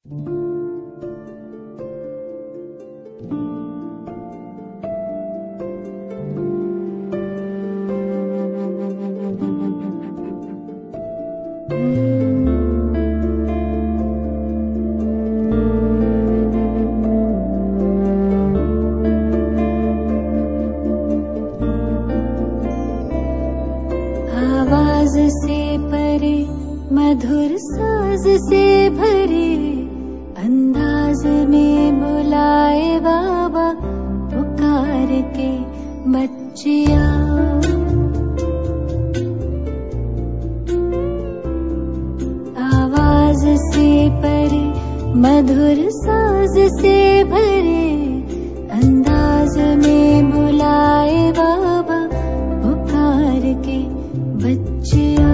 आवाज से परे मधुर साज से भरे अंदाज में बुलाए बाबा पुकार के बच्चिया। आवाज से परे मधुर साज से भरे अंदाज में बुलाए बाबा पुकार के बच्चिया।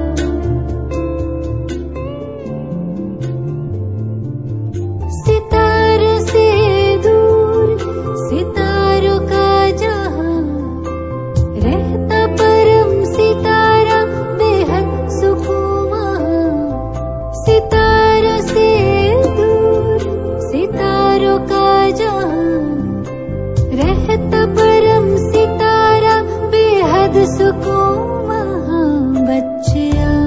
सितारों से दूर सितारों का जहां रहता परम सितारा बेहद सुकून वहां। सितारों से दूर सितारों का जहां रहता परम सितारा बेहद सुकून बच्चिया।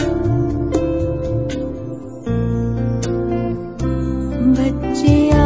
बच्चिया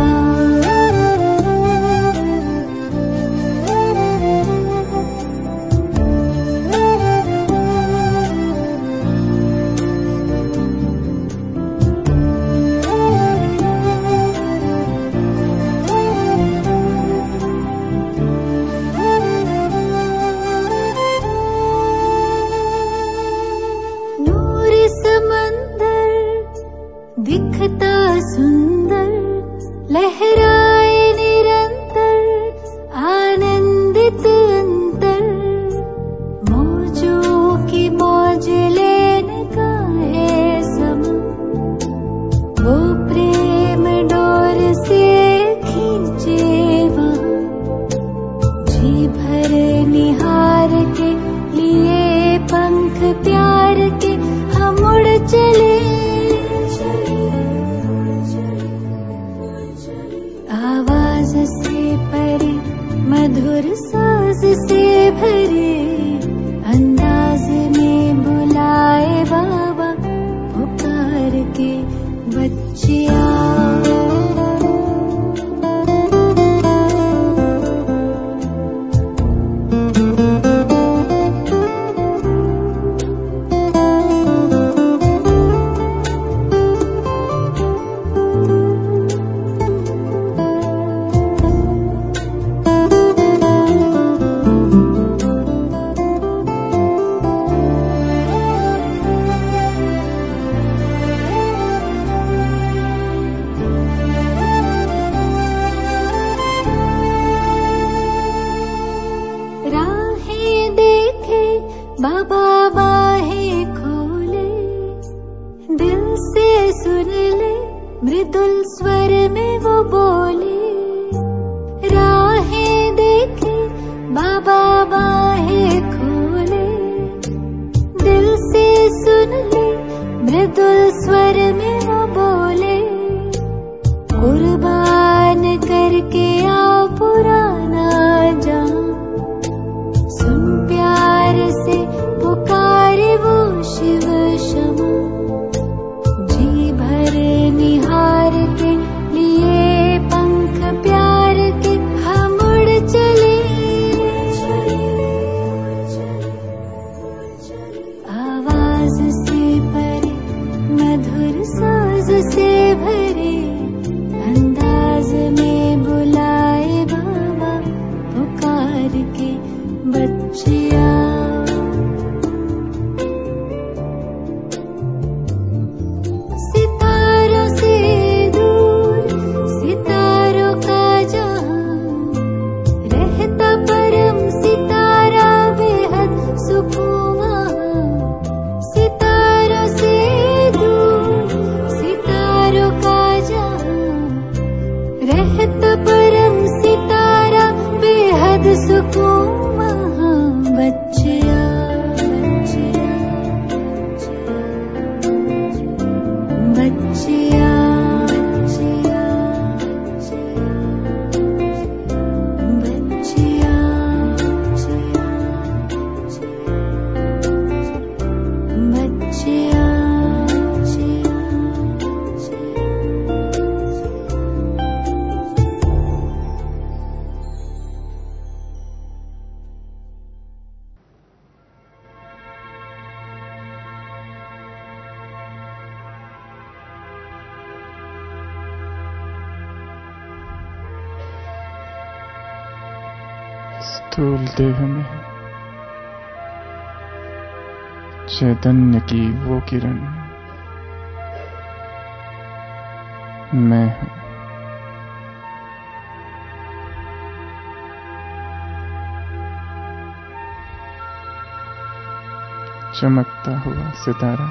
दिखता सुंदर लहराए निरंतर आनंदित अंतर। मौजों की मौज लेने का है समय वो प्रेम डोर से खींचे वहाँ। जी भर निहार के लिए पंख प्यार के हम उड़ चले। आवाज से परे मधुर साज से भरे अंदाज में बुलाए बाबा पुकार के बच्चिया। बाबा बाहें खोले दिल से सुन ले मृदुल स्वर में वो बोले। राहें देखे बाबा बाहें खोले दिल से सुन ले मृदुल स्वर में वो बोले। कुर्बान करके आओ पुराना जान सुन प्यार से पुकारे वो शिव क्षमा। जी भर निहार के लिए पंख प्यार के हम उड़ चले। आवाज से परे मधुर साज से भरे अंदाज में बुलाए बाबा पुकार के बच्चिया। सितारों से दूर सितारों का जहां रहता परम सितारा बेहद सुकून वहां। सितारों से दूर सितारों का जहां स्थूल देह में चैतन्य की वो किरण मैं हूं। चमकता हुआ सितारा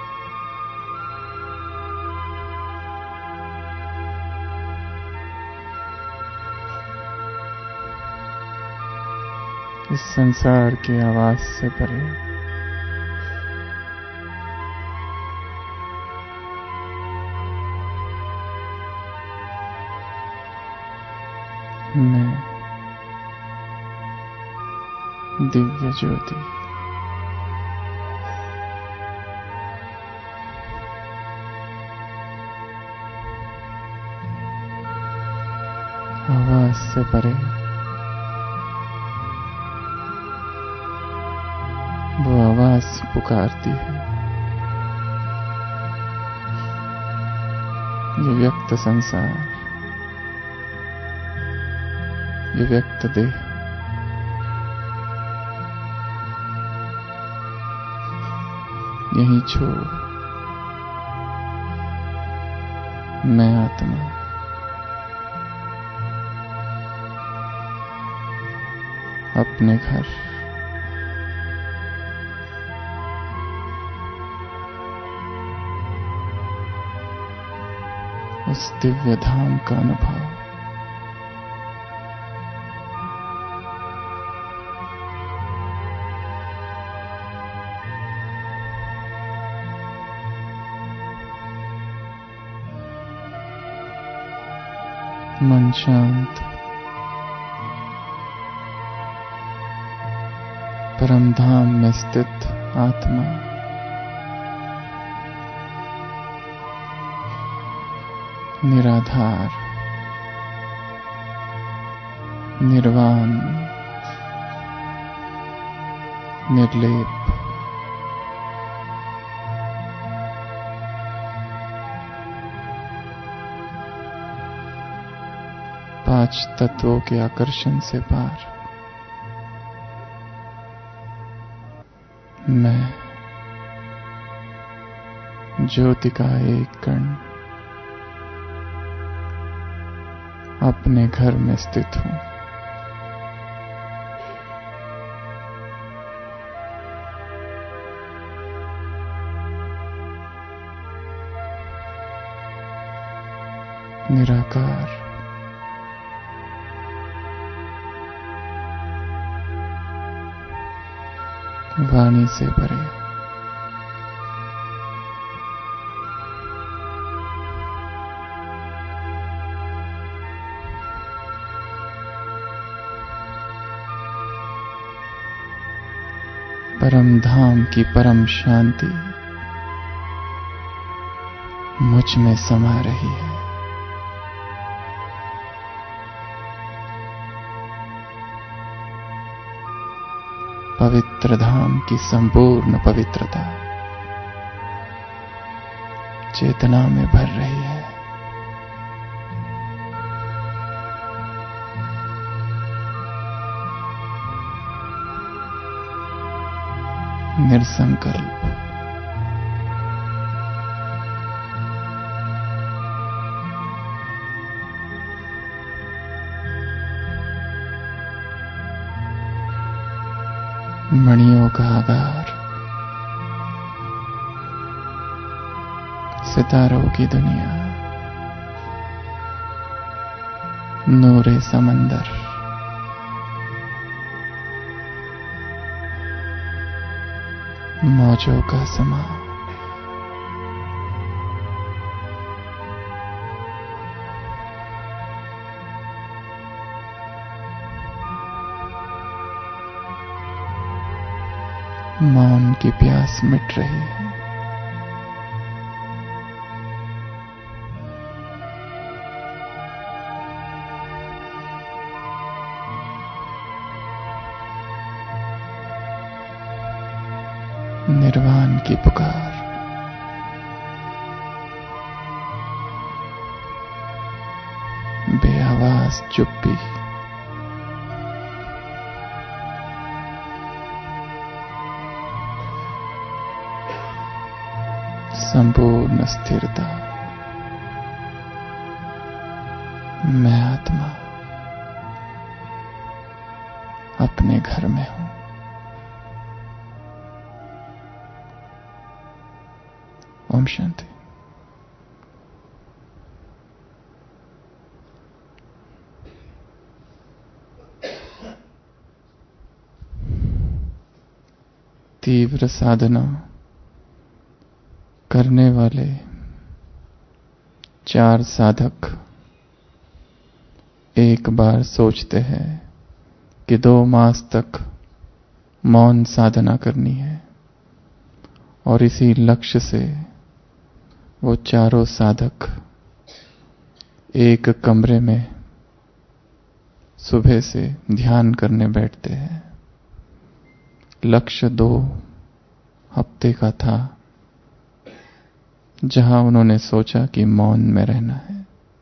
इस संसार की आवाज से परे मैं दिव्य ज्योति आवाज से परे वो आवाज पुकारती है। ये व्यक्त संसार, ये व्यक्त देह यहीं छोड़, मैं आत्मा अपने घर उस दिव्य धाम का अनुभव मन शांत, परम धाम में स्थित आत्मा निराधार, निर्वाण, निर्लेप, पांच तत्वों के आकर्षण से पार मैं ज्योति का एक कण अपने घर में स्थित हूं। निराकार, वाणी से परे, परम धाम की परम शांति मुझ में समा रही है। पवित्र धाम की संपूर्ण पवित्रता चेतना में भर रही है। निर्संकल्प, मणियों का आगार, सितारों की दुनिया, नूरे समंदर, मौजों का समा, मौन की प्यास मिट रही है। निर्वाण की पुकार, बेआवाज चुप्पी, संपूर्ण स्थिरता। मैं आत्मा अपने घर में हूं। ओम शांति। तीव्र साधना करने वाले 4 साधक एक बार सोचते हैं कि 2 मास तक मौन साधना करनी है, और इसी लक्ष्य से वो चारों साधक एक कमरे में सुबह से ध्यान करने बैठते हैं। लक्ष्य 2 हफ्ते का था, जहां उन्होंने सोचा कि मौन में रहना है।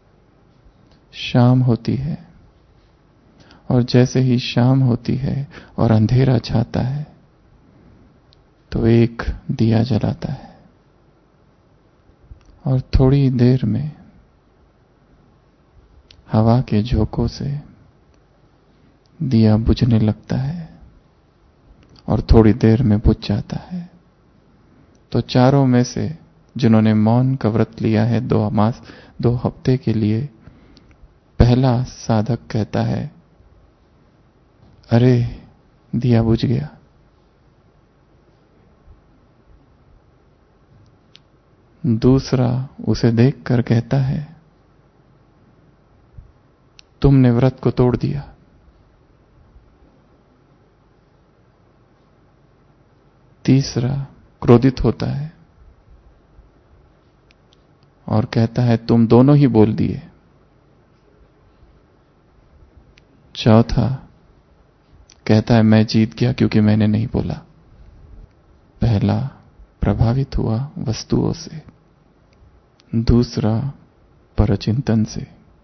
शाम होती है, और जैसे ही शाम होती है और अंधेरा छाता है तो एक दिया जलाता है, और थोड़ी देर में हवा के झोंकों से दिया बुझने लगता है और थोड़ी देर में बुझ जाता है। तो चारों में से जिन्होंने मौन का व्रत लिया है 2 हफ्ते के लिए, पहला साधक कहता है, अरे दिया बुझ गया। दूसरा उसे देखकर कहता है, तुमने व्रत को तोड़ दिया। तीसरा क्रोधित होता है और कहता है, तुम दोनों ही बोल दिए। चौथा कहता है, मैं जीत गया क्योंकि मैंने नहीं बोला। पहला प्रभावित हुआ वस्तुओं से, दूसरा परचिंतन से,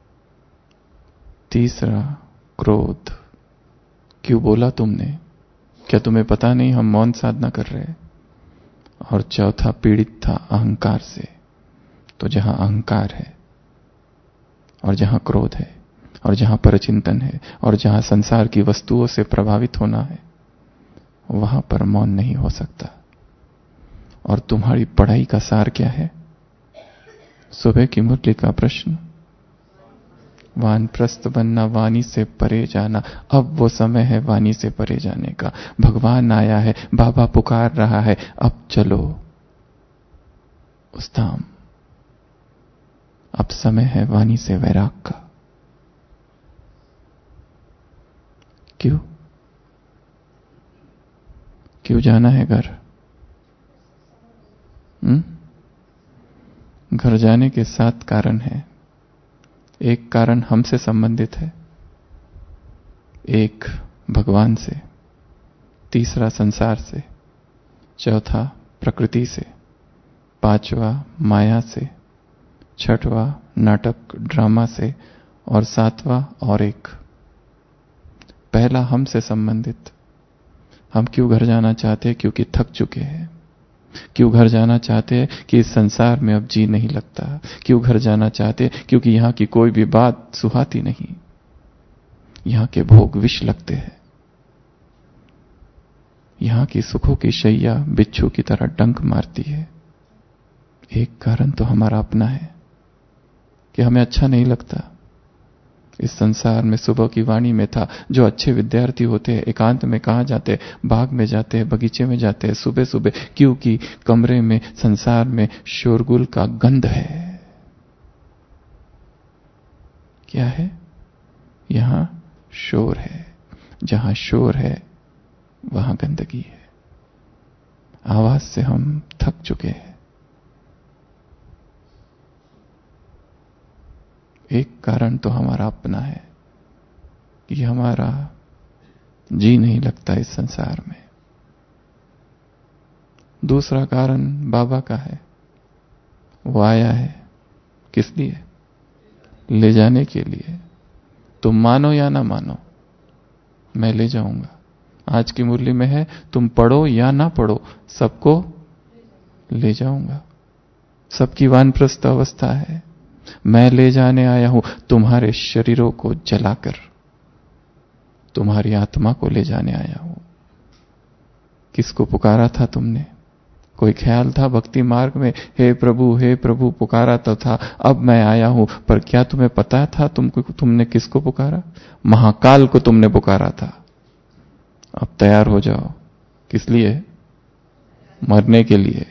तीसरा क्रोध। क्यों बोला तुमने? क्या तुम्हें पता नहीं हम मौन साधना कर रहे हैं? और चौथा पीड़ित था अहंकार से। तो जहां अहंकार है, और जहां क्रोध है, और जहां परचिंतन है, और जहां संसार की वस्तुओं से प्रभावित होना है, वहां पर मौन नहीं हो सकता। और तुम्हारी पढ़ाई का सार क्या है? सुबह की मुरली का प्रश्न, वानप्रस्थ बनना, वाणी से परे जाना। अब वो समय है वाणी से परे जाने का। भगवान आया है, बाबा पुकार रहा है, अब चलो उस धाम। अब समय है वाणी से वैराग का। क्यों जाना है घर? घर जाने के 7 कारण हैं। एक कारण हमसे संबंधित है, एक भगवान से, तीसरा संसार से, चौथा प्रकृति से, पांचवा माया से, छठवां नाटक ड्रामा से, और 7वां और एक। पहला हमसे संबंधित। हम क्यों घर जाना चाहते हैं? क्योंकि थक चुके हैं। क्यों घर जाना चाहते हैं? कि इस संसार में अब जी नहीं लगता। क्यों घर जाना चाहते हैं? क्योंकि यहां की कोई भी बात सुहाती नहीं। यहां के भोग विष लगते हैं। यहां की सुखों की शैया बिच्छू की तरह डंक मारती है। एक कारण तो हमारा अपना है कि हमें अच्छा नहीं लगता। इस संसार में सुबह की वाणी में था, जो अच्छे विद्यार्थी होते हैं एकांत में कहां जाते हैं? बाग में जाते हैं, बगीचे में जाते हैं सुबह सुबह। क्योंकि कमरे में, संसार में शोरगुल का गंध है। क्या है? यहां शोर है। जहां शोर है वहां गंदगी है। आवाज से हम थक चुके हैं। एक कारण तो हमारा अपना है कि हमारा जी नहीं लगता इस संसार में। दूसरा कारण बाबा का है। वो आया है किस लिए? ले जाने के लिए। तुम मानो या ना मानो, मैं ले जाऊंगा। आज की मुरली में है, तुम पढ़ो या ना पढ़ो, सबको ले जाऊंगा। सबकी वानप्रस्थ अवस्था है। मैं ले जाने आया हूं तुम्हारे शरीरों को जलाकर, तुम्हारी आत्मा को ले जाने आया हूं। किसको पुकारा था तुमने? कोई ख्याल था भक्ति मार्ग में, हे प्रभु पुकारा तो था, अब मैं आया हूं। पर क्या तुम्हें पता था तुमने किसको पुकारा? महाकाल को तुमने पुकारा था। अब तैयार हो जाओ। किस लिए? मरने के लिए।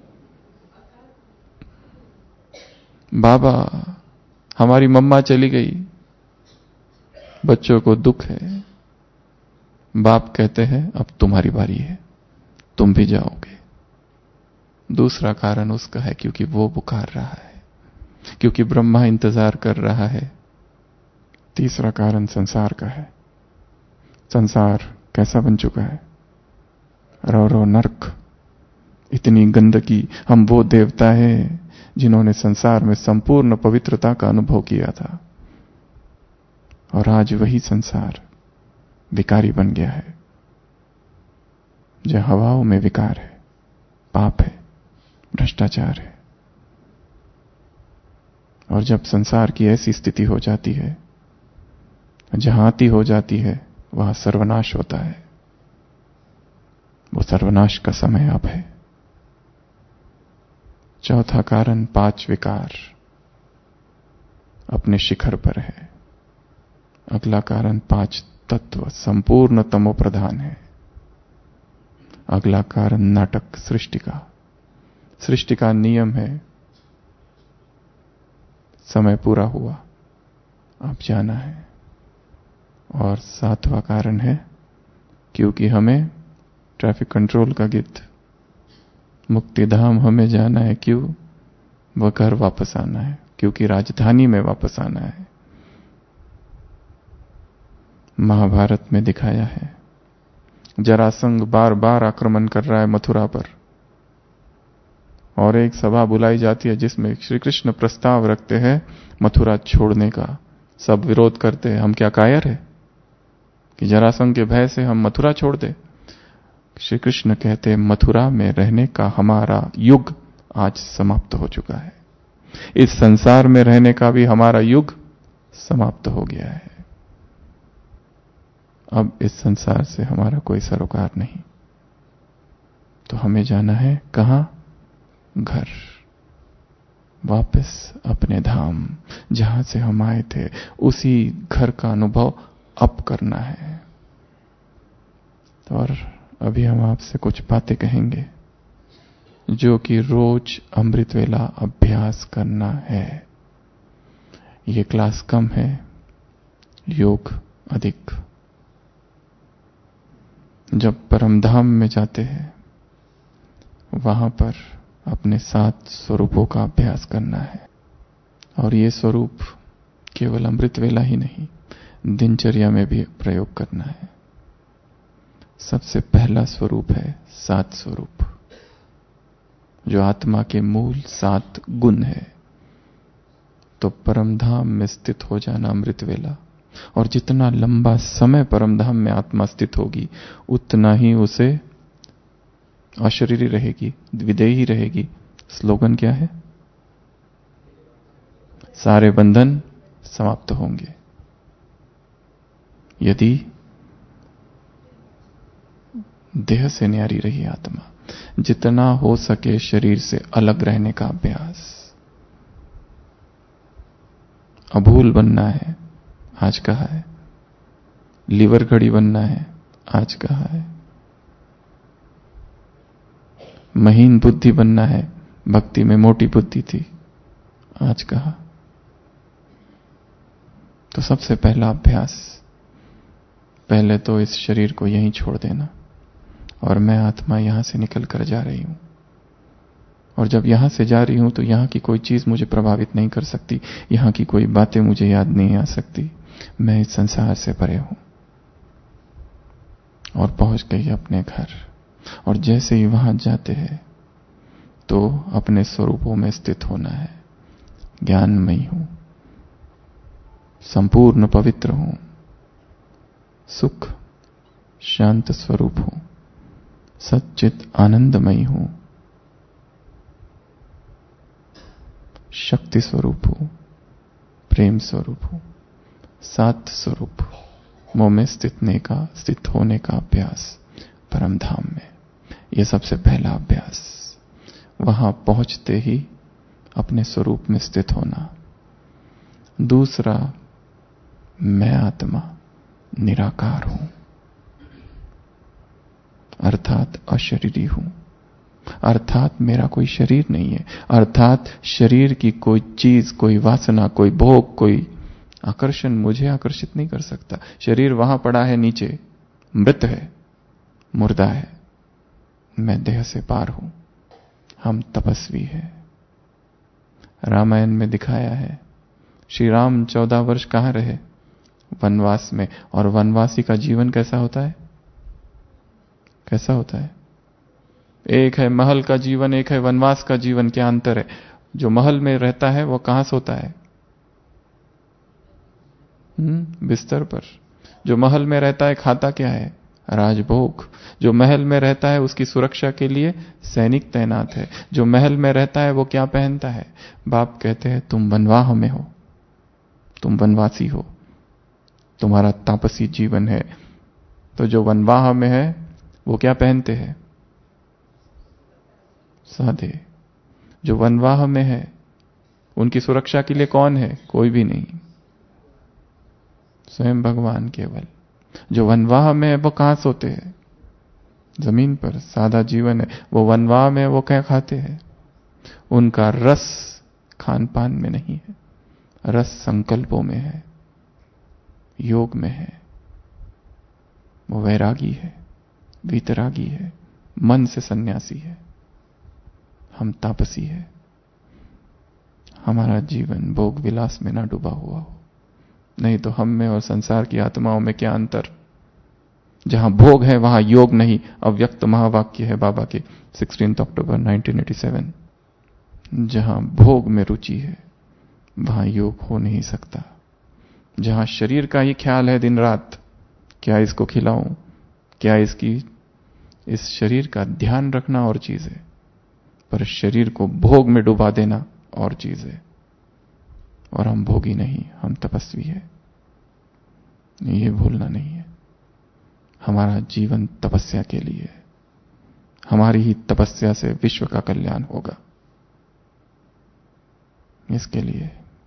बाबा, हमारी मम्मा चली गई, बच्चों को दुख है। बाप कहते हैं अब तुम्हारी बारी है, तुम भी जाओगे। दूसरा कारण उसका है क्योंकि वो पुकार रहा है, क्योंकि ब्रह्मा इंतजार कर रहा है। तीसरा कारण संसार का है। संसार कैसा बन चुका है? रो रो नर्क, इतनी गंदगी। हम वो देवता हैं जिन्होंने संसार में संपूर्ण पवित्रता का अनुभव किया था, और आज वही संसार विकारी बन गया है। जो हवाओं में विकार है, पाप है, भ्रष्टाचार है। और जब संसार की ऐसी स्थिति हो जाती है, जहां आती हो जाती है, वहां सर्वनाश होता है। वो सर्वनाश का समय अब है। चौथा कारण 5 विकार अपने शिखर पर है। अगला कारण 5 तत्व संपूर्ण तमो प्रधान है। अगला कारण नाटक सृष्टि का। सृष्टि का नियम है, समय पूरा हुआ, अब जाना है। और 7वां कारण है क्योंकि हमें ट्रैफिक कंट्रोल का गीत, मुक्ति धाम हमें जाना है। क्यों? वह घर वापस आना है, क्योंकि राजधानी में वापस आना है। महाभारत में दिखाया है, जरासंध बार बार आक्रमण कर रहा है मथुरा पर, और एक सभा बुलाई जाती है जिसमें श्री कृष्ण प्रस्ताव रखते हैं मथुरा छोड़ने का। सब विरोध करते हैं, हम क्या कायर है कि जरासंध के भय से हम मथुरा छोड़ दें? श्री कृष्ण कहते हैं मथुरा में रहने का हमारा युग आज समाप्त हो चुका है। इस संसार में रहने का भी हमारा युग समाप्त हो गया है। अब इस संसार से हमारा कोई सरोकार नहीं। तो हमें जाना है कहां? घर, वापस अपने धाम, जहां से हम आए थे। उसी घर का अनुभव अब करना है। और अभी हम आपसे कुछ बातें कहेंगे जो कि रोज अमृत वेला अभ्यास करना है। ये क्लास कम है, योग अधिक। जब परमधाम में जाते हैं, वहां पर अपने 7 स्वरूपों का अभ्यास करना है। और ये स्वरूप केवल अमृत वेला ही नहीं, दिनचर्या में भी प्रयोग करना है। सबसे पहला स्वरूप है 7 स्वरूप, जो आत्मा के मूल 7 गुण है। तो परमधाम में स्थित हो जाना अमृत वेला। और जितना लंबा समय परमधाम में आत्मा स्थित होगी, उतना ही उसे अशरीरी रहेगी, विदेही रहेगी। स्लोगन क्या है? सारे बंधन समाप्त होंगे यदि देह से न्यारी रही आत्मा। जितना हो सके शरीर से अलग रहने का अभ्यास। अभूल बनना है, आज कहा है। लीवर घड़ी बनना है, आज कहा है। महीन बुद्धि बनना है, भक्ति में मोटी बुद्धि थी, आज कहा। तो सबसे पहला अभ्यास, पहले तो इस शरीर को यहीं छोड़ देना। और मैं आत्मा यहां से निकल कर जा रही हूं। और जब यहां से जा रही हूं तो यहां की कोई चीज मुझे प्रभावित नहीं कर सकती, यहां की कोई बातें मुझे याद नहीं आ सकती। मैं इस संसार से परे हूं। और पहुंच गई अपने घर। और जैसे ही वहां जाते हैं तो अपने स्वरूपों में स्थित होना है। ज्ञानमयी हूं, संपूर्ण पवित्र हूं, सुख शांत स्वरूप हूं, सच्चित आनंदमयी हूं। शक्ति स्वरूप हूं, प्रेम स्वरूप हूं, सात स्वरूप मोह में स्थित होने का अभ्यास परम धाम में। यह सबसे पहला अभ्यास, वहां पहुंचते ही अपने स्वरूप में स्थित होना। दूसरा, मैं आत्मा निराकार हूं, अर्थात अशरीरी हूं, अर्थात मेरा कोई शरीर नहीं है, अर्थात शरीर की कोई चीज, कोई वासना, कोई भोग, कोई आकर्षण मुझे आकर्षित नहीं कर सकता। शरीर वहां पड़ा है नीचे, मृत है, मुर्दा है, मैं देह से पार हूं। हम तपस्वी हैं। रामायण में दिखाया है, श्री राम 14 वर्ष कहां रहे? वनवास में। और वनवासी का जीवन कैसा होता है? कैसा होता है? एक है महल का जीवन, एक है वनवास का जीवन। क्या अंतर है? जो महल में रहता है वो कहां सोता है? बिस्तर पर। जो महल में रहता है खाता क्या है? राजभोग। जो महल में रहता है उसकी सुरक्षा के लिए सैनिक तैनात है। जो महल में रहता है वो क्या पहनता है? बाप कहते हैं तुम वनवाह में हो, तुम वनवासी हो, तुम्हारा तापसी जीवन है। तो जो वनवाह में है वो क्या पहनते हैं? साधे। जो वनवाह में है उनकी सुरक्षा के लिए कौन है? कोई भी नहीं, स्वयं भगवान केवल। जो वनवाह में है वो कहां सोते हैं? जमीन पर। सादा जीवन है। वो वनवाह में वो क्या खाते हैं? उनका रस खान पान में नहीं है, रस संकल्पों में है, योग में है। वो वैरागी है, वीतरागी है, मन से सन्यासी है। हम तापसी है। हमारा जीवन भोग विलास में ना डूबा हुआ हो, नहीं तो हम में और संसार की आत्माओं में क्या अंतर? जहां भोग है वहां योग नहीं। अव्यक्त महावाक्य है बाबा के 16 अक्टूबर 1987। जहां भोग में रुचि है वहां योग हो नहीं सकता। जहां शरीर का ही ख्याल है दिन रात, क्या इसको खिलाऊं, क्या इस शरीर का ध्यान रखना और चीज है, पर शरीर को भोग में डुबा देना और चीज है। और हम भोगी नहीं, हम तपस्वी है। ये भूलना नहीं है। हमारा जीवन तपस्या के लिए है। हमारी ही तपस्या से विश्व का कल्याण होगा। इसके लिए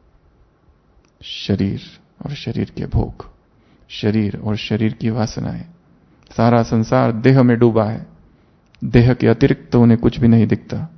शरीर और शरीर के भोग, शरीर और शरीर की वासनाएं, सारा संसार देह में डूबा है। देह के अतिरिक्त तो उन्हें कुछ भी नहीं दिखता।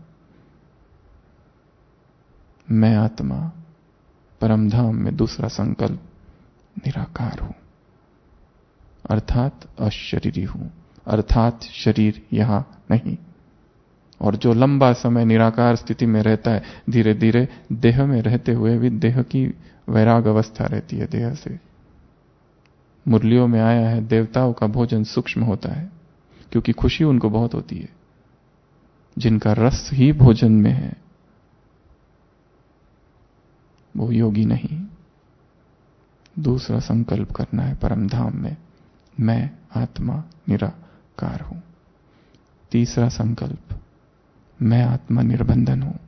मैं आत्मा परमधाम में दूसरा संकल्प निराकार हूं, अर्थात अशरीरी हूं, अर्थात शरीर यहां नहीं। और जो लंबा समय निराकार स्थिति में रहता है, धीरे धीरे देह में रहते हुए भी देह की वैराग अवस्था रहती है। देह से मुरलियों में आया है, देवताओं का भोजन सूक्ष्म होता है क्योंकि खुशी उनको बहुत होती है। जिनका रस ही भोजन में है वो योगी नहीं। दूसरा संकल्प करना है परमधाम में, मैं आत्मा निराकार हूं। तीसरा संकल्प, मैं आत्मा निर्बंधन हूं।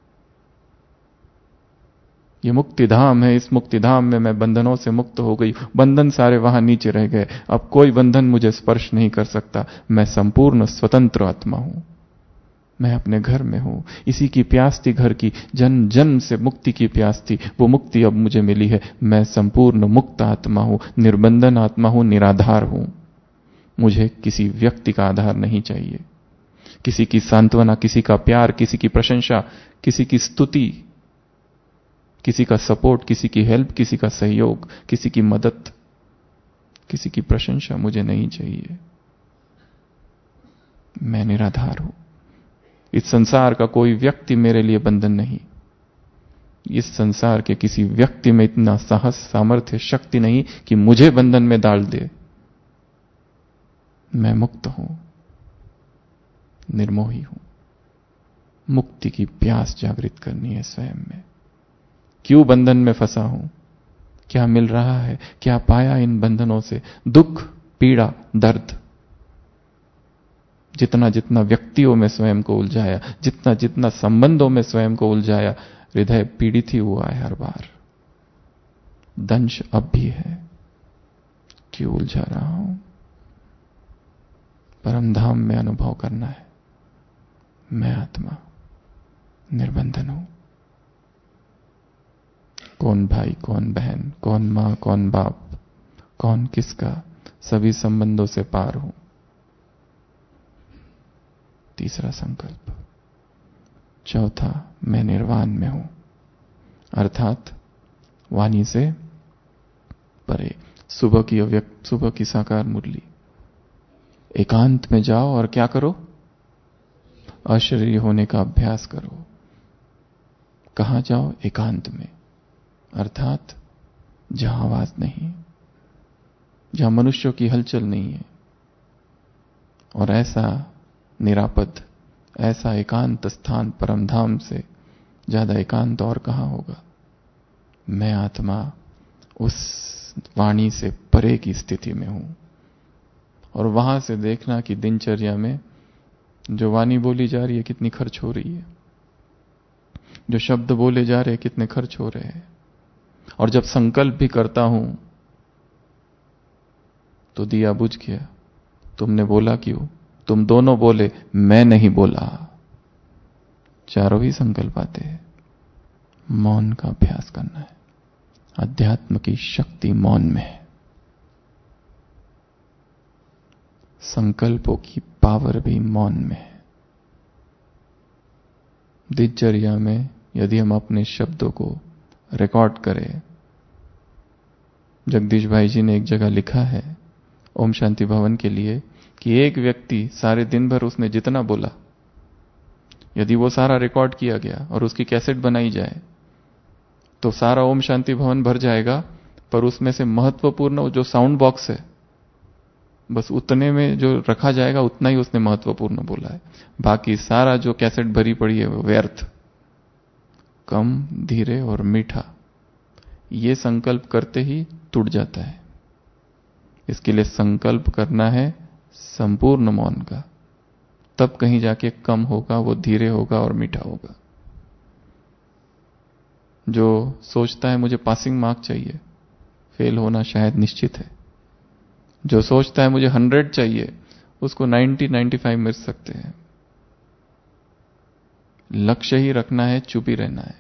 ये मुक्ति धाम है। इस मुक्ति धाम में मैं बंधनों से मुक्त हो गई। बंधन सारे वहां नीचे रह गए। अब कोई बंधन मुझे स्पर्श नहीं कर सकता। मैं संपूर्ण स्वतंत्र आत्मा हूं। मैं अपने घर में हूं। इसी की प्यास थी घर की, जन्म जन्म से मुक्ति की प्यास थी। वो मुक्ति अब मुझे मिली है। मैं संपूर्ण मुक्त आत्मा हूं, निर्बंधन आत्मा हूं, निराधार हूं। मुझे किसी व्यक्ति का आधार नहीं चाहिए। किसी की सांत्वना, किसी का प्यार, किसी की प्रशंसा, किसी की स्तुति, किसी का सपोर्ट, किसी की हेल्प, किसी का सहयोग, किसी की मदद, किसी की प्रशंसा मुझे नहीं चाहिए। मैं निराधार हूं। इस संसार का कोई व्यक्ति मेरे लिए बंधन नहीं। इस संसार के किसी व्यक्ति में इतना साहस, सामर्थ्य, शक्ति नहीं कि मुझे बंधन में डाल दे। मैं मुक्त हूं, निर्मोही हूं। मुक्ति की प्यास जागृत करनी है स्वयं में। क्यों बंधन में फंसा हूं? क्या मिल रहा है? क्या पाया इन बंधनों से? दुख, पीड़ा, दर्द। जितना जितना व्यक्तियों में स्वयं को उलझाया, जितना जितना संबंधों में स्वयं को उलझाया, हृदय पीड़ित ही हुआ है हर बार। दंश अब भी है। क्यों उलझा रहा हूं? परमधाम में अनुभव करना है। मैं आत्मा निर्बंधन हूं। कौन भाई, कौन बहन, कौन मां, कौन बाप, कौन किसका, सभी संबंधों से पार हूं। तीसरा संकल्प। चौथा, मैं निर्वाण में हूं, अर्थात वाणी से परे। सुबह की साकार मुरली। एकांत में जाओ और क्या करो? अशरीरी होने का अभ्यास करो। कहां जाओ? एकांत में, अर्थात जहां आवाज नहीं, जहां मनुष्यों की हलचल नहीं है। और ऐसा निरापद, ऐसा एकांत स्थान परमधाम से ज्यादा एकांत और कहां होगा? मैं आत्मा उस वाणी से परे की स्थिति में हूं। और वहां से देखना कि दिनचर्या में जो वाणी बोली जा रही है कितनी खर्च हो रही है, जो शब्द बोले जा रहे हैं कितने खर्च हो रहे हैं। और जब संकल्प भी करता हूं तो दिया बुझ गया। तुमने बोला क्यों? तुम दोनों बोले, मैं नहीं बोला। चारों ही संकल्प आते हैं। मौन का अभ्यास करना है। अध्यात्म की शक्ति मौन में है। संकल्पों की पावर भी मौन में है। दिनचर्या में यदि हम अपने शब्दों को रिकॉर्ड करें, जगदीश भाई जी ने एक जगह लिखा है ओम शांति भवन के लिए कि एक व्यक्ति सारे दिन भर उसने जितना बोला, यदि वो सारा रिकॉर्ड किया गया और उसकी कैसेट बनाई जाए तो सारा ओम शांति भवन भर जाएगा। पर उसमें से महत्वपूर्ण जो साउंड बॉक्स है, बस उतने में जो रखा जाएगा उतना ही उसने महत्वपूर्ण बोला है। बाकी सारा जो कैसेट भरी पड़ी है वो व्यर्थ, कम, धीरे और मीठा। ये संकल्प करते ही टूट जाता है। इसके लिए संकल्प करना है संपूर्ण मौन का, तब कहीं जाके कम होगा, वो धीरे होगा और मीठा होगा। जो सोचता है मुझे पासिंग मार्क चाहिए, फेल होना शायद निश्चित है। जो सोचता है मुझे 100 चाहिए, उसको 90, 95 मिल सकते हैं। लक्ष्य ही रखना है, चुप ही रहना है।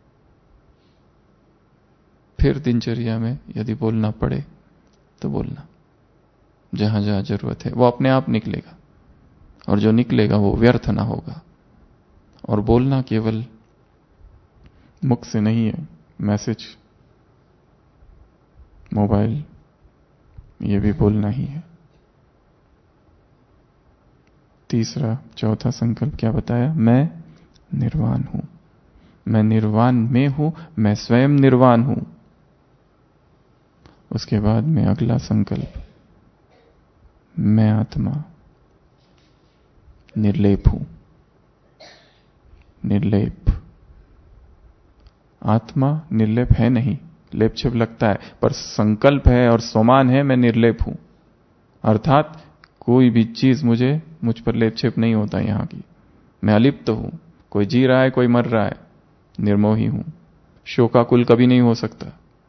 फिर दिनचर्या में यदि बोलना पड़े तो बोलना, जहां जहां जरूरत है। वो अपने आप निकलेगा और जो निकलेगा वो व्यर्थ ना होगा। और बोलना केवल मुख से नहीं है, मैसेज, मोबाइल, ये भी बोलना ही है। तीसरा, चौथा संकल्प क्या बताया? मैं निर्वाण हूं। मैं निर्वाण में हूं, मैं स्वयं निर्वाण हूं। उसके बाद में अगला संकल्प, मैं आत्मा निर्लेप हूं। निर्लेप। आत्मा निर्लेप है नहीं, लेप छेप लगता है, पर संकल्प है और सोमान है, मैं निर्लेप हूं। अर्थात कोई भी चीज मुझ पर लेप छेप नहीं होता यहां की। मैं अलिप्त हूं। कोई जी रहा है, कोई मर रहा है, निर्मोही हूं। शोकाकुल कभी नहीं हो सकता।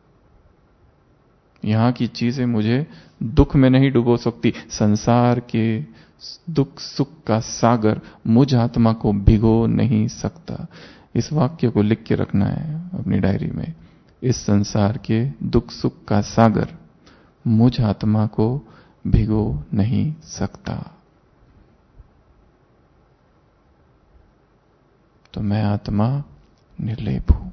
यहां की चीजें मुझे दुख में नहीं डुबो सकती। संसार के दुख सुख का सागर मुझ आत्मा को भिगो नहीं सकता। इस वाक्य को लिख के रखना है अपनी डायरी में। इस संसार के दुख सुख का सागर मुझ आत्मा को भिगो नहीं सकता। तो मैं आत्मा निर्लेप हूं।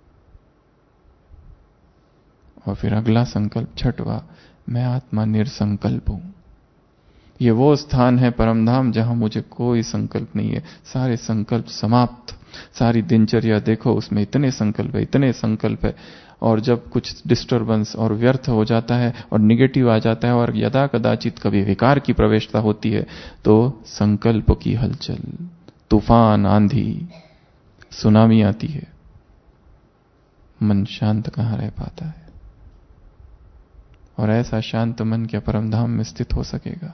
और फिर अगला संकल्प, छठवां, मैं आत्मा निरसंकल्प हूं। ये वो स्थान है परमधाम जहां मुझे कोई संकल्प नहीं है। सारे संकल्प समाप्त। सारी दिनचर्या देखो, उसमें इतने संकल्प है। और जब कुछ डिस्टरबेंस और व्यर्थ हो जाता है और निगेटिव आ जाता है और यदा कदाचित कभी विकार की प्रवेशता होती है, तो संकल्प की हलचल, तूफान, आंधी, सुनामी आती है। मन शांत कहां रह पाता है? और ऐसा शांत मन क्या परमधाम में स्थित हो सकेगा?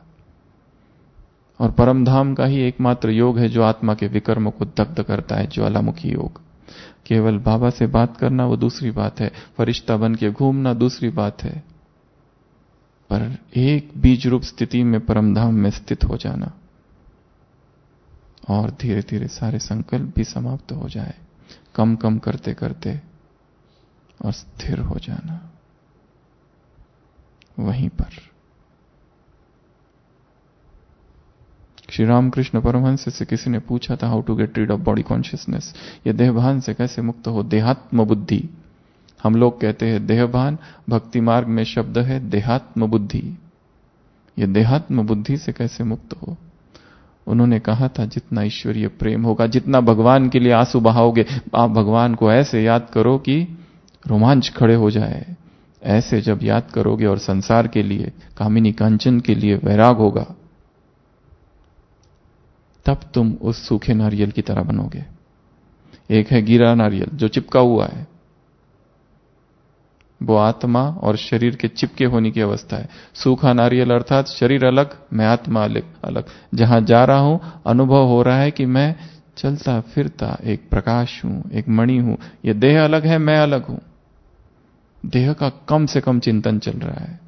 और परमधाम का ही एकमात्र योग है जो आत्मा के विकर्म को दग्ध करता है, ज्वालामुखी योग। केवल बाबा से बात करना वो दूसरी बात है, फरिश्ता बन के घूमना दूसरी बात है, पर एक बीज रूप स्थिति में परमधाम में स्थित हो जाना और धीरे धीरे सारे संकल्प भी समाप्त हो जाए, कम कम करते करते और स्थिर हो जाना वहीं पर। श्री रामकृष्ण परमहंस से किसी ने पूछा था, how to get rid of body consciousness, ये देहभान से कैसे मुक्त हो, देहात्म बुद्धि। हम लोग कहते हैं देहभान, भक्ति मार्ग में शब्द है देहात्म बुद्धि। ये देहात्म बुद्धि से कैसे मुक्त हो? उन्होंने कहा था जितना ईश्वरीय प्रेम होगा, जितना भगवान के लिए आंसू बहाओगे, आप भगवान को ऐसे याद करो कि रोमांच खड़े हो जाए। ऐसे जब याद करोगे और संसार के लिए, कामिनी कांचन के लिए वैराग होगा, तब तुम उस सूखे नारियल की तरह बनोगे। एक है गीला नारियल जो चिपका हुआ है, वो आत्मा और शरीर के चिपके होने की अवस्था है। सूखा नारियल अर्थात शरीर अलग, मैं आत्मा अलग। जहां जा रहा हूं अनुभव हो रहा है कि मैं चलता फिरता एक प्रकाश हूं, एक मणि हूं। ये देह अलग है, मैं अलग हूं। देह का कम से कम चिंतन चल रहा है,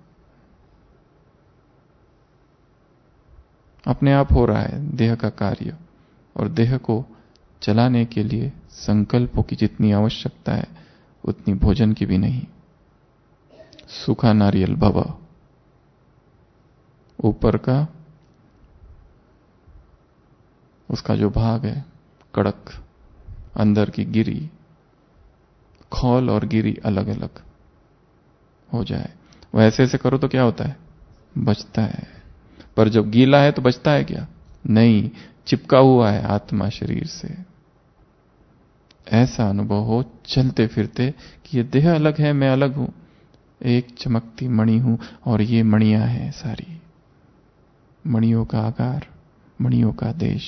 अपने आप हो रहा है देह का कार्य। और देह को चलाने के लिए संकल्पों की जितनी आवश्यकता है उतनी भोजन की भी नहीं। सूखा नारियल भव, ऊपर का उसका जो भाग है कड़क, अंदर की गिरी, खौल और गिरी अलग अलग हो जाए। वो ऐसे ऐसे करो तो क्या होता है, बचता है। पर जब गीला है तो बचता है क्या? नहीं, चिपका हुआ है आत्मा शरीर से। ऐसा अनुभव हो चलते फिरते कि ये देह अलग है, मैं अलग हूं, एक चमकती मणि हूं और ये मणियां हैं सारी, मणियों का आकार, मणियों का देश।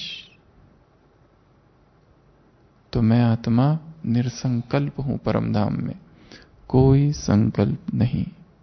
तो मैं आत्मा निरसंकल्प हूं परमधाम में, कोई संकल्प नहीं।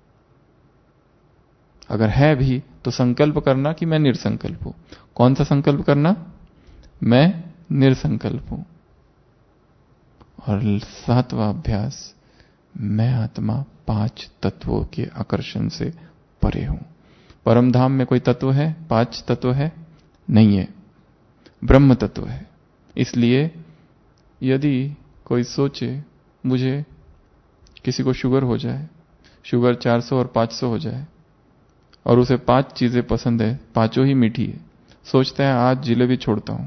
अगर है भी तो संकल्प करना कि मैं निरसंकल्प हूं। कौन सा संकल्प करना? मैं निरसंकल्प हूं। और 7वां अभ्यास, मैं आत्मा 5 तत्वों के आकर्षण से परे हूं। परमधाम में कोई तत्व है? 5 तत्व है? नहीं है, ब्रह्म तत्व है। इसलिए यदि कोई सोचे मुझे, किसी को शुगर हो जाए, शुगर 400 और 500 हो जाए और उसे 5 चीजें पसंद है, पांचों ही मीठी है, सोचता है आज जिलेबी छोड़ता हूं।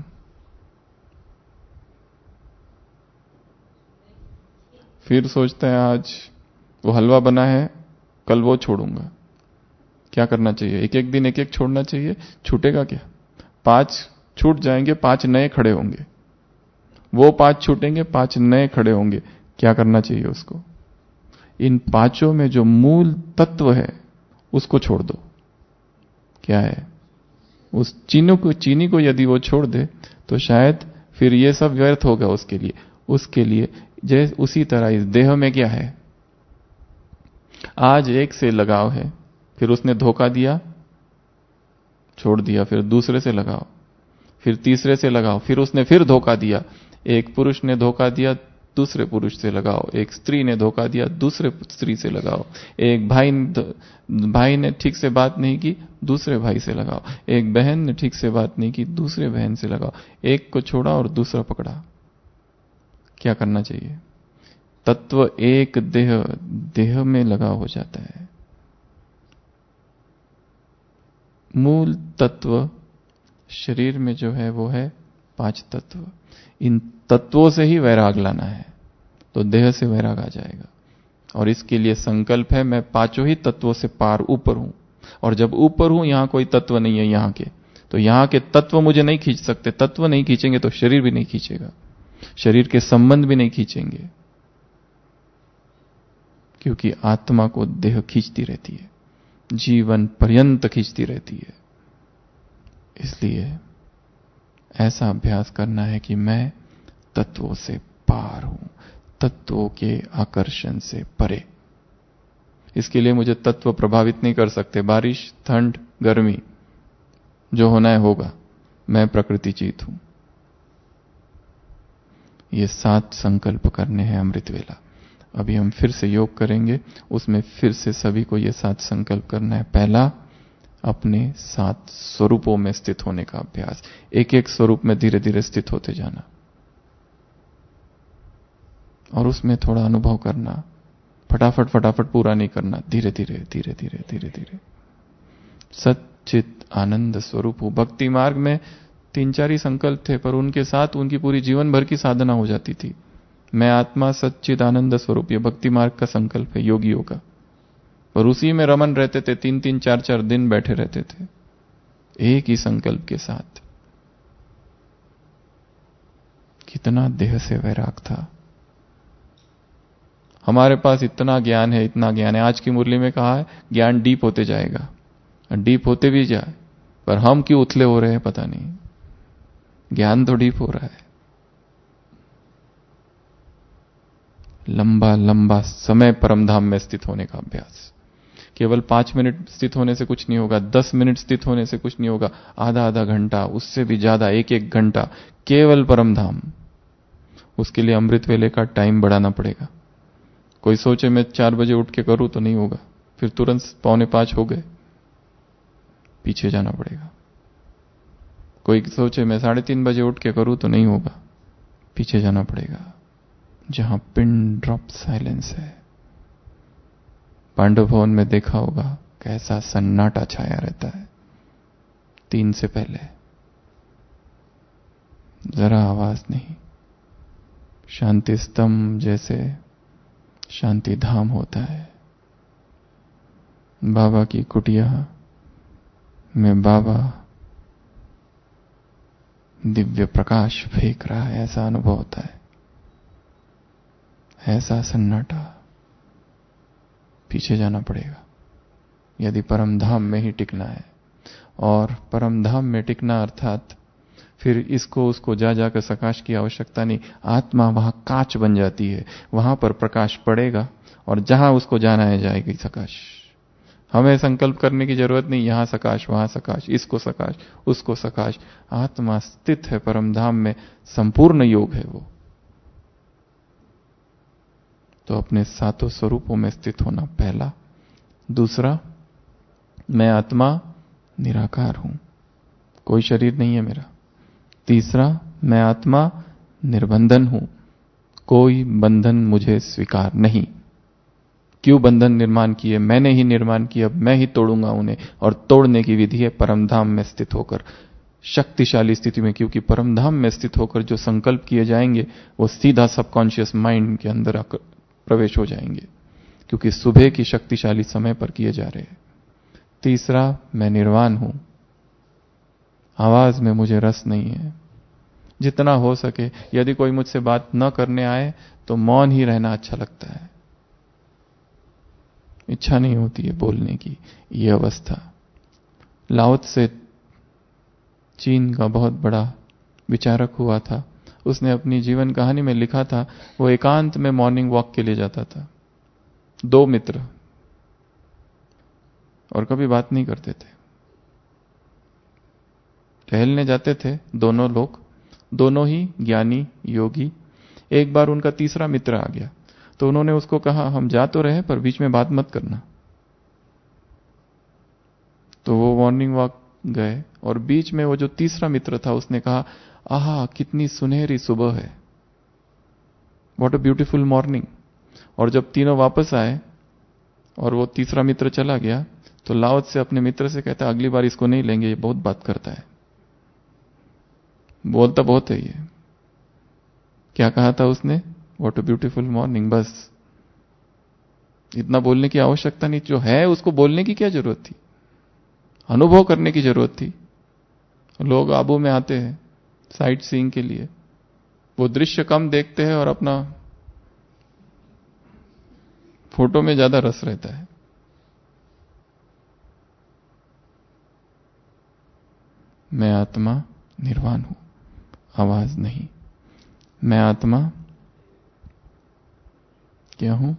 फिर सोचता है आज वो हलवा बना है, कल वो छोड़ूंगा। क्या करना चाहिए? एक एक दिन एक एक छोड़ना चाहिए। छूटेगा क्या? 5 छूट जाएंगे, 5 नए खड़े होंगे। वो 5 छूटेंगे, 5 नए खड़े होंगे। क्या करना चाहिए उसको? इन 5 में जो मूल तत्व है उसको छोड़ दो। क्या है? उस चीनी को यदि वो छोड़ दे तो शायद फिर ये सब व्यर्थ होगा उसके लिए। जैसे उसी तरह इस देह में क्या है? आज एक से लगाव है, फिर उसने धोखा दिया, छोड़ दिया, फिर दूसरे से लगाओ, फिर तीसरे से लगाओ, फिर उसने फिर धोखा दिया। एक पुरुष ने धोखा दिया, दूसरे पुरुष से लगाओ। एक स्त्री ने धोखा दिया, दूसरे स्त्री से लगाओ। एक भाई ने ठीक से बात नहीं की, दूसरे भाई से लगाओ। एक बहन ने ठीक से बात नहीं की, दूसरे बहन से लगाओ। एक को छोड़ा और दूसरा पकड़ा। क्या करना चाहिए? तत्व एक देह में लगा हो जाता है। मूल तत्व शरीर में जो है वो है 5 तत्व। इन तत्वों से ही वैराग लाना है, तो देह से वैराग आ जाएगा। और इसके लिए संकल्प है मैं 5 ही तत्वों से पार ऊपर हूं। और जब ऊपर हूं, यहां कोई तत्व नहीं है यहां के, तो यहां के तत्व मुझे नहीं खींच सकते। तत्व नहीं खींचेंगे तो शरीर भी नहीं खींचेगा, शरीर के संबंध भी नहीं खींचेंगे, क्योंकि आत्मा को देह खींचती रहती है, जीवन पर्यंत खींचती रहती है। इसलिए ऐसा अभ्यास करना है कि मैं तत्वों से पार हूं, तत्वों के आकर्षण से परे। इसके लिए मुझे तत्व प्रभावित नहीं कर सकते। बारिश, ठंड, गर्मी, जो होना है होगा। मैं प्रकृति जीत हूं। ये 7 संकल्प करने हैं अमृत वेला। अभी हम फिर से योग करेंगे, उसमें फिर से सभी को ये 7 संकल्प करना है। पहला, अपने 7 स्वरूपों में स्थित होने का अभ्यास। एक एक स्वरूप में धीरे धीरे स्थित होते जाना और उसमें थोड़ा अनुभव करना। फटाफट फटाफट पूरा नहीं करना, धीरे धीरे धीरे धीरे धीरे धीरे। सच्चित आनंद स्वरूप हूं। भक्ति मार्ग में 3-4 ही संकल्प थे, पर उनके साथ उनकी पूरी जीवन भर की साधना हो जाती थी। मैं आत्मा सच्चित आनंद स्वरूप, ये भक्ति मार्ग का संकल्प है योगियों का। पर उसी में रमन रहते थे, 3-3 4-4 दिन बैठे रहते थे एक ही संकल्प के साथ। कितना देह से वैराग था। हमारे पास इतना ज्ञान है, इतना ज्ञान है। आज की मुरली में कहा है ज्ञान डीप होते जाएगा, डीप होते भी जाए, पर हम क्यों उथले हो रहे हैं पता नहीं। ज्ञान तो डीप हो रहा है। लंबा लंबा समय परमधाम में स्थित होने का अभ्यास। केवल 5 मिनट स्थित होने से कुछ नहीं होगा, 10 मिनट स्थित होने से कुछ नहीं होगा, आधा घंटा, उससे भी ज्यादा, 1-1 घंटा केवल परमधाम। उसके लिए अमृत वेले का टाइम बढ़ाना पड़ेगा। कोई सोचे मैं 4 बजे उठ के करूं तो नहीं होगा, फिर तुरंत 4:45 हो गए, पीछे जाना पड़ेगा। कोई सोचे मैं 3:30 बजे उठ के करूं तो नहीं होगा, पीछे जाना पड़ेगा। जहां पिन ड्रॉप साइलेंस है। पांडव भवन में देखा होगा कैसा सन्नाटा छाया रहता है 3 से पहले, जरा आवाज नहीं। शांति स्तंभ जैसे शांति धाम होता है। बाबा की कुटिया में बाबा दिव्य प्रकाश फेंक रहा है, ऐसा अनुभव होता है। ऐसा सन्नाटा, पीछे जाना पड़ेगा यदि परमधाम में ही टिकना है। और परमधाम में टिकना अर्थात फिर इसको उसको जा जाकर प्रकाश की आवश्यकता नहीं। आत्मा वहां कांच बन जाती है, वहां पर प्रकाश पड़ेगा और जहां उसको जाना है जाएगी प्रकाश। हमें संकल्प करने की जरूरत नहीं, यहां प्रकाश, वहां प्रकाश, इसको प्रकाश, उसको प्रकाश। आत्मा स्थित है परमधाम में, संपूर्ण योग है वो। तो अपने 7 स्वरूपों में स्थित होना पहला। दूसरा, मैं आत्मा निराकार हूं, कोई शरीर नहीं है मेरा। तीसरा, मैं आत्मा निर्बंधन हूं, कोई बंधन मुझे स्वीकार नहीं। क्यों बंधन निर्माण किए? मैंने ही निर्माण किए, अब मैं ही तोड़ूंगा उन्हें। और तोड़ने की विधि है परमधाम में स्थित होकर, शक्तिशाली स्थिति में। क्योंकि परमधाम में स्थित होकर जो संकल्प किए जाएंगे वो सीधा सबकॉन्शियस माइंड के अंदर आकर प्रवेश हो जाएंगे, क्योंकि सुबह की शक्तिशाली समय पर किए जा रहे हैं। तीसरा, मैं निर्वाण हूं, आवाज में मुझे रस नहीं है। जितना हो सके, यदि कोई मुझसे बात न करने आए तो मौन ही रहना अच्छा लगता है, इच्छा नहीं होती है बोलने की। यह अवस्था लाओ त्से, चीन का बहुत बड़ा विचारक हुआ था, उसने अपनी जीवन कहानी में लिखा था, वो एकांत में मॉर्निंग वॉक के लिए जाता था। 2 मित्र, और कभी बात नहीं करते थे, टहलने जाते थे दोनों लोग, दोनों ही ज्ञानी योगी। एक बार उनका तीसरा मित्र आ गया, तो उन्होंने उसको कहा हम जा तो रहे पर बीच में बात मत करना। तो वो मॉर्निंग वॉक गए और बीच में वो जो तीसरा मित्र था उसने कहा, आहा कितनी सुनहरी सुबह है, व्हाट अ ब्यूटीफुल मॉर्निंग। और जब तीनों वापस आए और वो तीसरा मित्र चला गया, तो लाओ से अपने मित्र से कहता, अगली बार इसको नहीं लेंगे, ये बहुत बात करता है, बोलता बहुत है ये। क्या कहा था उसने? What a beautiful morning. बस इतना बोलने की आवश्यकता नहीं, जो है उसको बोलने की क्या जरूरत थी, अनुभव करने की जरूरत थी। लोग आबू में आते हैं साइट सीइंग के लिए, वो दृश्य कम देखते हैं और अपना फोटो में ज्यादा रस रहता है। मैं आत्मा निर्वाण हूं, आवाज नहीं। मैं आत्मा क्या हूं?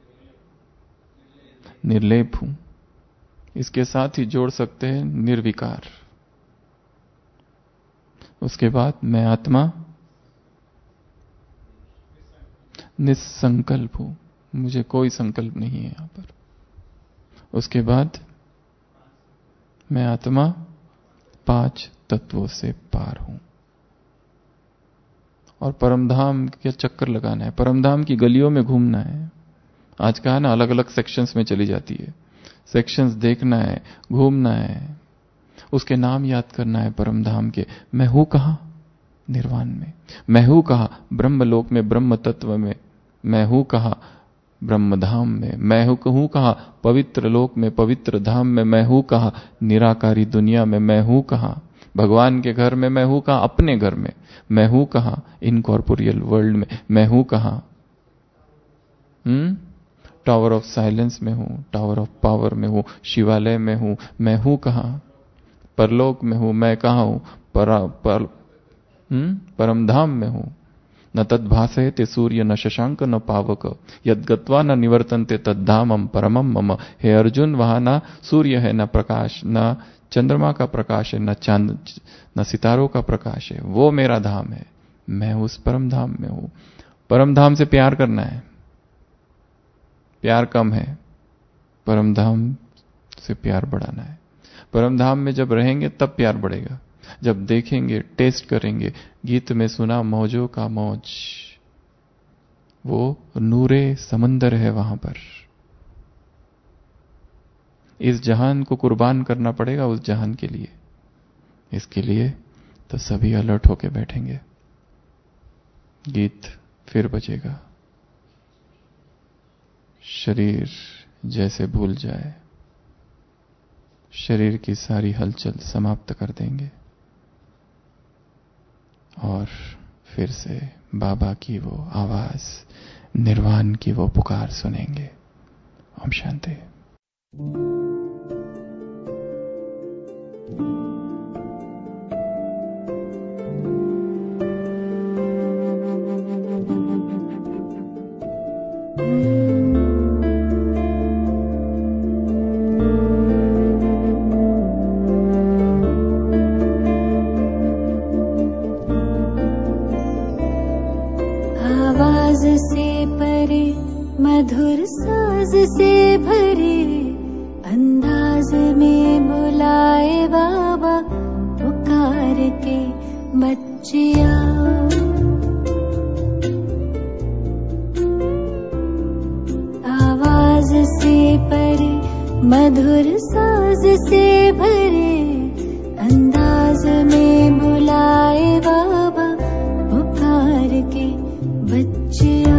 निर्लेप हूं। इसके साथ ही जोड़ सकते हैं निर्विकार। उसके बाद मैं आत्मा निसंकल्प हूं, मुझे कोई संकल्प नहीं है यहां पर। उसके बाद मैं आत्मा 5 तत्वों से पार हूं और परमधाम के चक्कर लगाना है, परमधाम की गलियों में घूमना है। आज कहा ना, अलग अलग सेक्शंस में चली जाती है, सेक्शंस देखना है, घूमना है, उसके नाम याद करना है परमधाम के। मैं हूं कहां? निर्वाण में। मैं हूं कहां? ब्रह्मलोक में, ब्रह्म तत्व में। मैं हूं कहां? ब्रह्मधाम में। मैं हूं कहां? पवित्र लोक में, पवित्र धाम में। मैं हूं कहां? निराकारी दुनिया में। मैं हूं कहां? भगवान के घर में। मैं हूं कहां? अपने घर में। मैं हूं कहां? इनकॉर्पोरियल वर्ल्ड में। मैं हूं कहां? टावर ऑफ साइलेंस में हूं, टावर ऑफ पावर में हूं, शिवालय में हूं। मैं हूं कहां? परलोक में हूं। मैं कहां हूं? परमधाम में हूं। न तद्भासयते सूर्य न शशांक न पावक यद्गत्वा न निवर्तन्ते तद्धामम परमम मम। हे अर्जुन, वहां ना सूर्य है, न प्रकाश, न चंद्रमा का प्रकाश है, न चांद, न सितारों का प्रकाश है, वो मेरा धाम है। मैं उस परम धाम में हूं। परम धाम से प्यार करना है, प्यार कम है, परम धाम से प्यार बढ़ाना है। परम धाम में जब रहेंगे तब प्यार बढ़ेगा, जब देखेंगे, टेस्ट करेंगे। गीत में सुना मौजों का मौज, वो नूरे समंदर है वहां पर। इस जहान को कुर्बान करना पड़ेगा उस जहान के लिए। इसके लिए तो सभी अलर्ट होके बैठेंगे। गीत फिर बजेगा। शरीर जैसे भूल जाए, शरीर की सारी हलचल समाप्त कर देंगे और फिर से बाबा की वो आवाज, निर्वाण की वो पुकार सुनेंगे। ओम शांति। मधुर साज से भरे अंदाज में बुलाए बाबा पुकार के बच्चिया। आवाज से परे मधुर साज से भरे अंदाज में बुलाए बाबा पुकार के बच्चिया।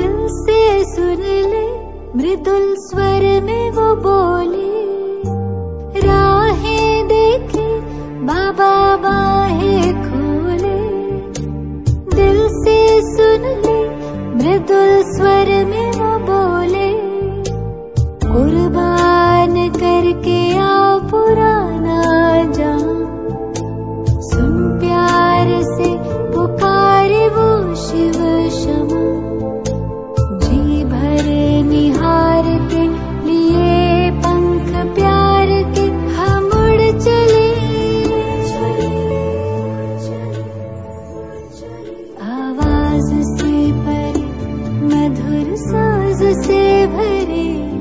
दिल से सुन ले मृदुल स्वर में वो बोले, राहें देखे बाबा बाहें खोले। दिल से सुन ले मृदुल स्वर में वो बोले, कुर्बान करके आ पुराना जान। सुन प्यार से पुकारे वो शिव क्षमा, जी भर निहार के लिए पंख प्यार के हम उड़ चले। आवाज से भरे मधुर साज से भरे